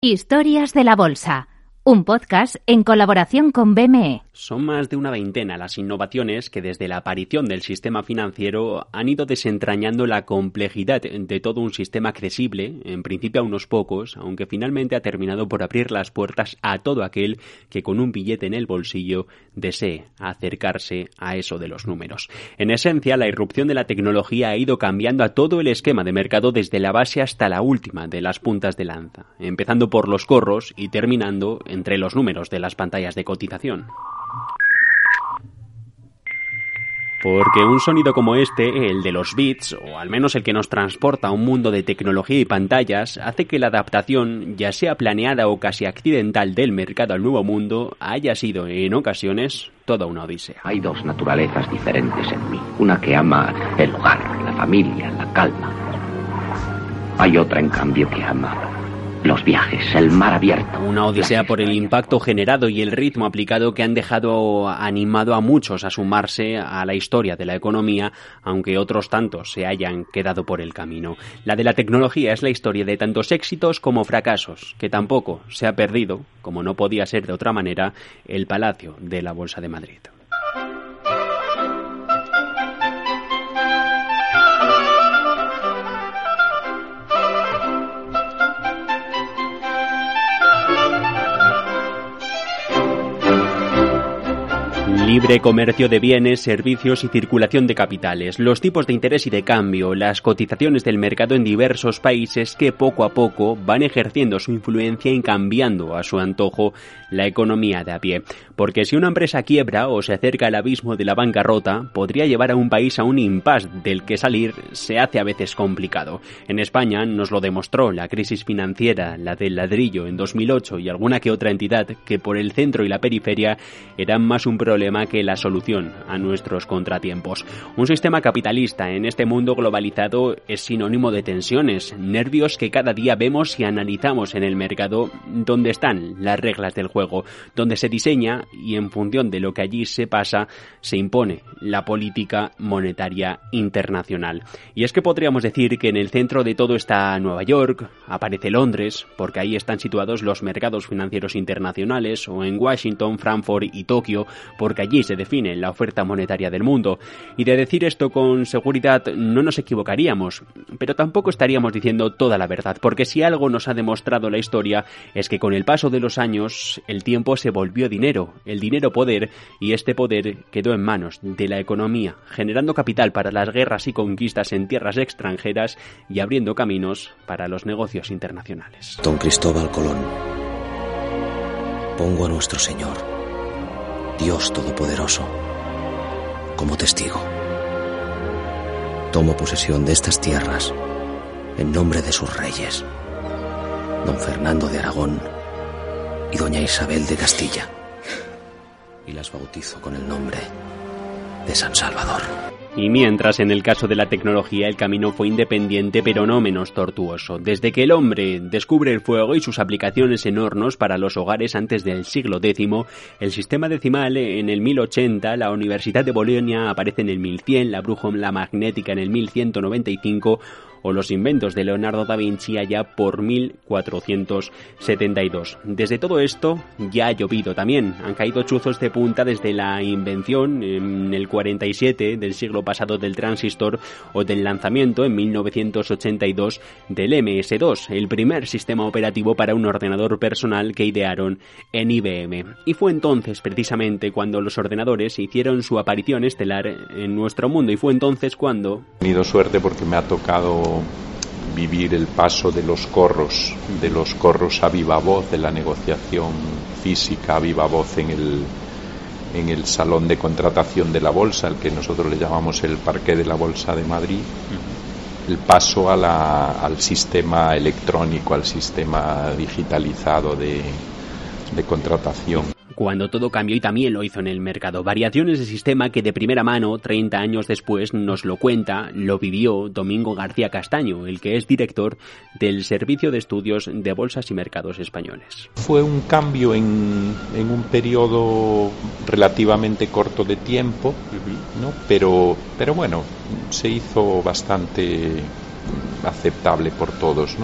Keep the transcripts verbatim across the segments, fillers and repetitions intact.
Historias de la Bolsa, un podcast en colaboración con B M E. Son más de una veintena las innovaciones que desde la aparición del sistema financiero han ido desentrañando la complejidad de todo un sistema accesible, en principio a unos pocos, aunque finalmente ha terminado por abrir las puertas a todo aquel que con un billete en el bolsillo desee acercarse a eso de los números. En esencia, la irrupción de la tecnología ha ido cambiando a todo el esquema de mercado desde la base hasta la última de las puntas de lanza, empezando por los corros y terminando entre los números de las pantallas de cotización. Porque un sonido como este, el de los bits, o al menos el que nos transporta a un mundo de tecnología y pantallas, hace que la adaptación, ya sea planeada o casi accidental del mercado al nuevo mundo, haya sido, en ocasiones, toda una odisea. Hay dos naturalezas diferentes en mí. Una que ama el hogar, la familia, la calma. Hay otra, en cambio, que ama los viajes, el mar abierto. Una odisea por el impacto generado y el ritmo aplicado que han dejado animado a muchos a sumarse a la historia de la economía, aunque otros tantos se hayan quedado por el camino. La de la tecnología es la historia de tantos éxitos como fracasos, que tampoco se ha perdido, como no podía ser de otra manera, el Palacio de la Bolsa de Madrid. Libre comercio de bienes, servicios y circulación de capitales, los tipos de interés y de cambio, las cotizaciones del mercado en diversos países que poco a poco van ejerciendo su influencia y cambiando a su antojo la economía de a pie. Porque si una empresa quiebra o se acerca al abismo de la bancarrota, podría llevar a un país a un impasse del que salir se hace a veces complicado. En España nos lo demostró la crisis financiera, la del ladrillo en dos mil ocho y alguna que otra entidad que por el centro y la periferia eran más un problema que la solución a nuestros contratiempos. Un sistema capitalista en este mundo globalizado es sinónimo de tensiones, nervios que cada día vemos y analizamos en el mercado, donde están las reglas del juego, donde se diseña y en función de lo que allí se pasa, se impone la política monetaria internacional. Y es que podríamos decir que en el centro de todo está Nueva York, aparece Londres, porque ahí están situados los mercados financieros internacionales, o en Washington, Frankfurt y Tokio, porque allí se define la oferta monetaria del mundo. Y de decir esto con seguridad no nos equivocaríamos, pero tampoco estaríamos diciendo toda la verdad, porque si algo nos ha demostrado la historia es que con el paso de los años el tiempo se volvió dinero, el dinero poder, y este poder quedó en manos de la economía, generando capital para las guerras y conquistas en tierras extranjeras y abriendo caminos para los negocios internacionales. Don Cristóbal Colón, pongo a nuestro Señor, Dios Todopoderoso, como testigo. Tomo posesión de estas tierras en nombre de sus reyes, don Fernando de Aragón y doña Isabel de Castilla, y las bautizo con el nombre de San Salvador. Y mientras, en el caso de la tecnología, el camino fue independiente pero no menos tortuoso. Desde que el hombre descubre el fuego y sus aplicaciones en hornos para los hogares antes del siglo décimo, el sistema decimal en el mil ochenta, la Universidad de Bolonia aparece en el mil cien, la brújula magnética en el mil ciento noventa y cinco o los inventos de Leonardo da Vinci allá por mil cuatrocientos setenta y dos. Desde todo esto ya ha llovido también. Han caído chuzos de punta desde la invención en el cuarenta y siete del siglo pasado del transistor o del lanzamiento en mil novecientos ochenta y dos del eme ese dos, el primer sistema operativo para un ordenador personal que idearon en I B M. Y fue entonces precisamente cuando los ordenadores hicieron su aparición estelar en nuestro mundo, y fue entonces cuando... He tenido suerte porque me ha tocado vivir el paso de los corros, de los corros a viva voz, de la negociación física a viva voz en el, en el salón de contratación de la bolsa, el que nosotros le llamamos el parqué de la Bolsa de Madrid, el paso a la, al sistema electrónico, al sistema digitalizado de, de contratación. Cuando todo cambió, y también lo hizo en el mercado. Variaciones de sistema que de primera mano, treinta años después, nos lo cuenta, lo vivió Domingo García Castaño, el que es director del Servicio de Estudios de Bolsas y Mercados Españoles. Fue un cambio en, en un periodo relativamente corto de tiempo, uh-huh. ¿no? Pero, pero bueno, se hizo bastante aceptable por todos, ¿no?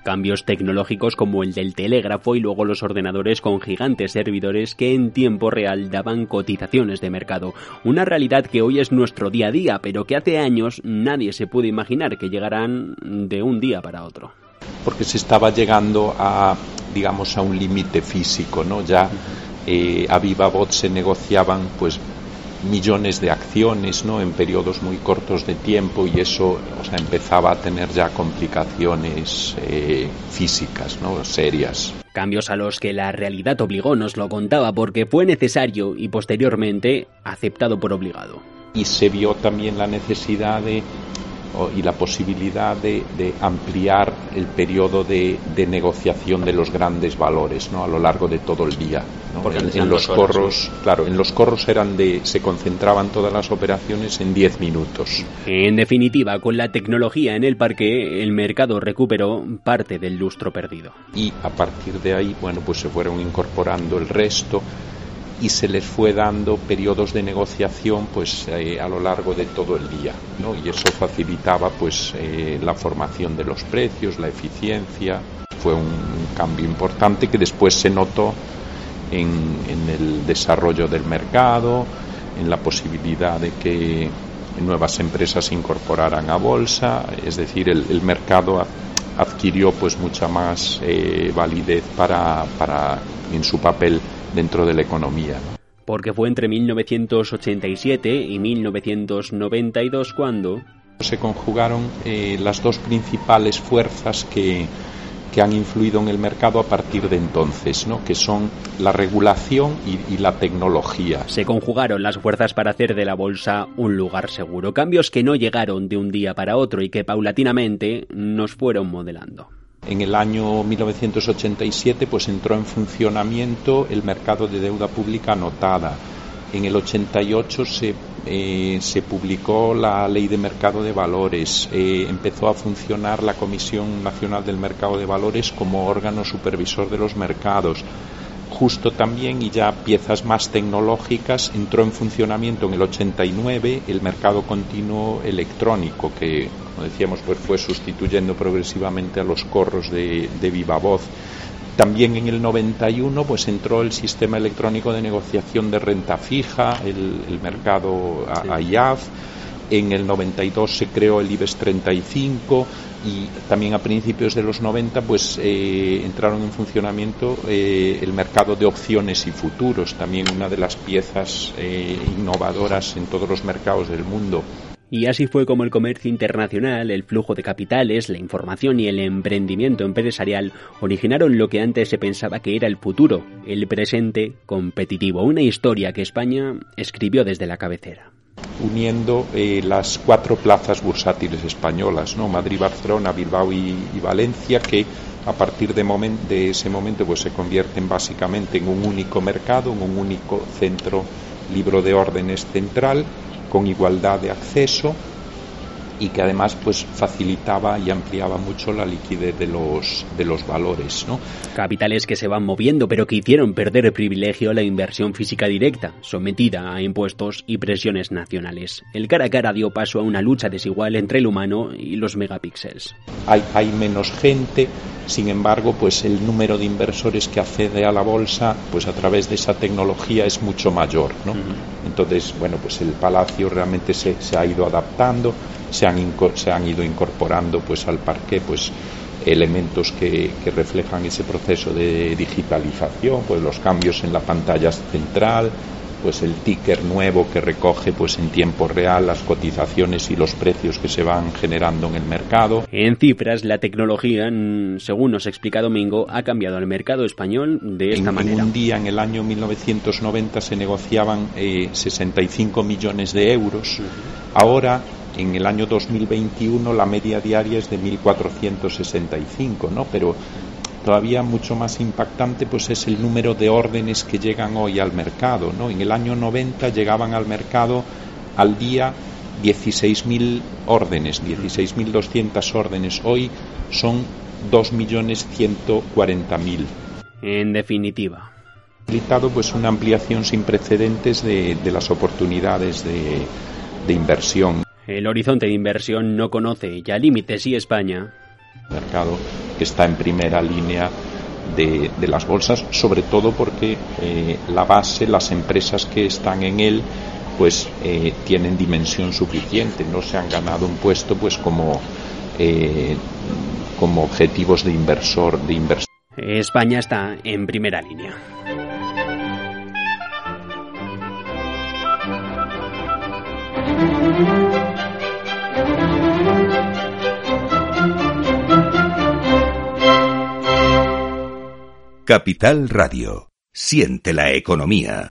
Cambios tecnológicos como el del telégrafo y luego los ordenadores con gigantes servidores que en tiempo real daban cotizaciones de mercado. Una realidad que hoy es nuestro día a día, pero que hace años nadie se pudo imaginar que llegaran de un día para otro. Porque se estaba llegando a, digamos, a un límite físico, ¿no? Ya eh, a viva voz se negociaban, pues, millones de acciones, ¿no?, en periodos muy cortos de tiempo, y eso, o sea, empezaba a tener ya complicaciones eh, físicas, ¿no?, serias. Cambios a los que la realidad obligó, nos lo contaba, porque fue necesario y posteriormente aceptado por obligado. Y se vio también la necesidad de y la posibilidad de, de ampliar el periodo de, de negociación de los grandes valores, ¿no?, a lo largo de todo el día, ¿no? Porque en, en los corros, ¿no? Claro, en los corros eran de, se concentraban todas las operaciones en diez minutos. En definitiva, con la tecnología en el parque, el mercado recuperó parte del lustro perdido. Y a partir de ahí, bueno, pues se fueron incorporando el resto, y se les fue dando periodos de negociación, pues eh, a lo largo de todo el día, ¿no? Y eso facilitaba, pues eh, la formación de los precios, la eficiencia. Fue un, un cambio importante que después se notó en, en el desarrollo del mercado, en la posibilidad de que nuevas empresas se incorporaran a bolsa. Es decir, el, el mercado adquirió, pues, mucha más eh, validez para, para en su papel dentro de la economía, ¿no? Porque fue entre mil novecientos ochenta y siete y mil novecientos noventa y dos cuando se conjugaron eh, las dos principales fuerzas que, que han influido en el mercado a partir de entonces, ¿no?, que son la regulación y, y la tecnología. Se conjugaron las fuerzas para hacer de la bolsa un lugar seguro, cambios que no llegaron de un día para otro y que paulatinamente nos fueron modelando. En el año mil novecientos ochenta y siete, pues, entró en funcionamiento el mercado de deuda pública anotada. En el ochenta y ocho se, eh, se publicó la Ley de Mercado de Valores. Eh, empezó a funcionar la Comisión Nacional del Mercado de Valores como órgano supervisor de los mercados. Justo también, y ya piezas más tecnológicas, entró en funcionamiento en el ochenta y nueve el mercado continuo electrónico, que, como decíamos, pues fue sustituyendo progresivamente a los corros de, de viva voz. También en el noventa y uno, pues, entró el sistema electrónico de negociación de renta fija, el, el mercado a, I A F. En el noventa y dos se creó el IBEX treinta y cinco, y también a principios de los noventa, pues eh, entraron en funcionamiento eh, el mercado de opciones y futuros, también una de las piezas eh, innovadoras en todos los mercados del mundo. Y así fue como el comercio internacional, el flujo de capitales, la información y el emprendimiento empresarial originaron lo que antes se pensaba que era el futuro, el presente competitivo, una historia que España escribió desde la cabecera. Uniendo eh, las cuatro plazas bursátiles españolas, ¿no?, Madrid, Barcelona, Bilbao y, y Valencia, que a partir de, moment, de ese momento, pues, se convierten básicamente en un único mercado, en un único centro libro de órdenes central, con igualdad de acceso, y que además, pues, facilitaba y ampliaba mucho la liquidez de los de los valores, ¿no? Capitales que se van moviendo, pero que hicieron perder el privilegio a la inversión física directa, sometida a impuestos y presiones nacionales. El cara a cara dio paso a una lucha desigual entre el humano y los megapíxeles. Hay, hay menos gente, sin embargo, pues el número de inversores que accede a la bolsa, pues a través de esa tecnología es mucho mayor, ¿no? Uh-huh. Entonces, bueno, pues el Palacio realmente se, se ha ido adaptando, se han, inco- se han ido incorporando, pues, al parqué, pues, elementos que, que reflejan ese proceso de digitalización, pues los cambios en la pantalla central, pues el ticker nuevo que recoge, pues, en tiempo real las cotizaciones y los precios que se van generando en el mercado. En cifras, la tecnología, según nos explica Domingo, ha cambiado el mercado español de esta en, manera. En un día, en el año mil novecientos noventa, se negociaban eh, sesenta y cinco millones de euros. Uh-huh. Ahora, en el año dos mil veintiuno, la media diaria es de mil cuatrocientos sesenta y cinco, ¿no? Pero todavía mucho más impactante, pues, es el número de órdenes que llegan hoy al mercado, ¿no? En el año noventa llegaban al mercado al día dieciséis mil órdenes, dieciséis mil doscientas órdenes. Hoy son dos millones ciento cuarenta mil. En definitiva, facilitado, pues, una ampliación sin precedentes de, de las oportunidades de, de inversión. El horizonte de inversión no conoce ya límites y España mercado que está en primera línea de, de las bolsas, sobre todo porque eh, la base, las empresas que están en él, pues eh, tienen dimensión suficiente, no se han ganado un puesto pues como eh, como objetivos de inversor de inversor. España está en primera línea. Capital Radio. Siente la economía.